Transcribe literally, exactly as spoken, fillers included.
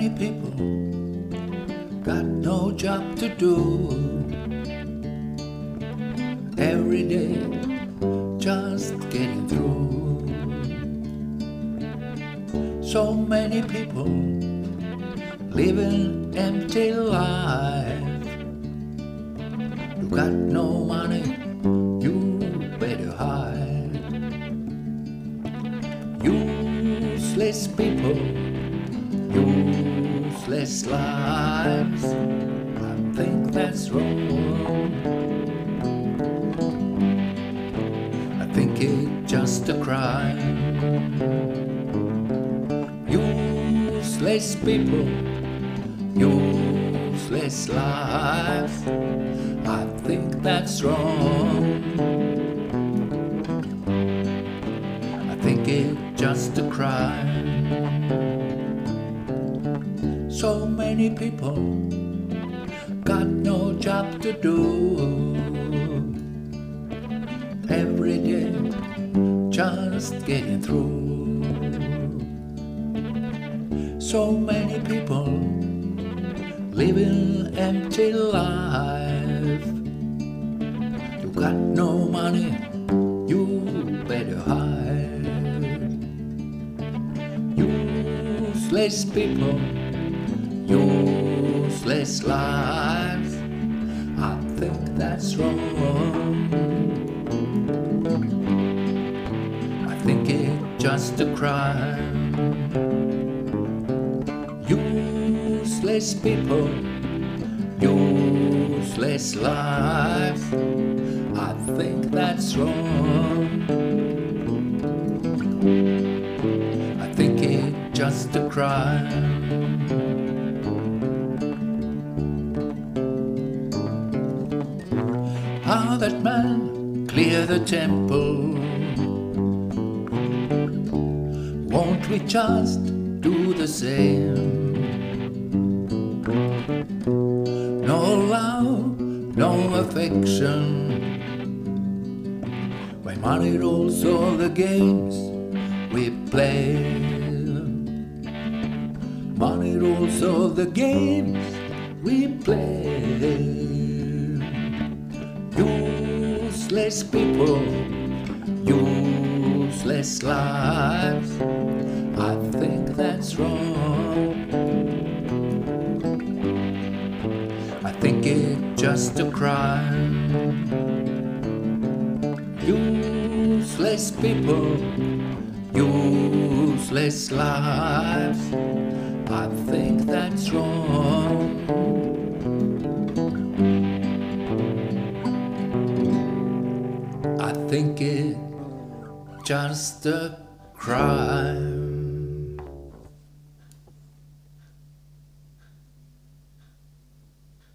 many people got no job to do. Every day just getting through. So many people living empty life. You got no money, you better hide. Useless people, useless lives. I think that's wrong. I think it's just a crime. Useless people, useless lives. I think that's wrong. I think it's just a crime. So many people got no job to do. Every day just getting through. So many people living empty life. You got no money, you better hide. Useless people, useless lives. I think that's wrong. I think it's just a crime. Useless people, useless lives. I think that's wrong. I think it's just a crime. How that man clear the temple? Won't we just do the same? No love, no affection. When money rules all the games we play. Money rules all the games we play. Useless people, useless lives. I think that's wrong. I think it's just a crime. Useless people, useless lives. I think that's wrong. I think it's just a crime.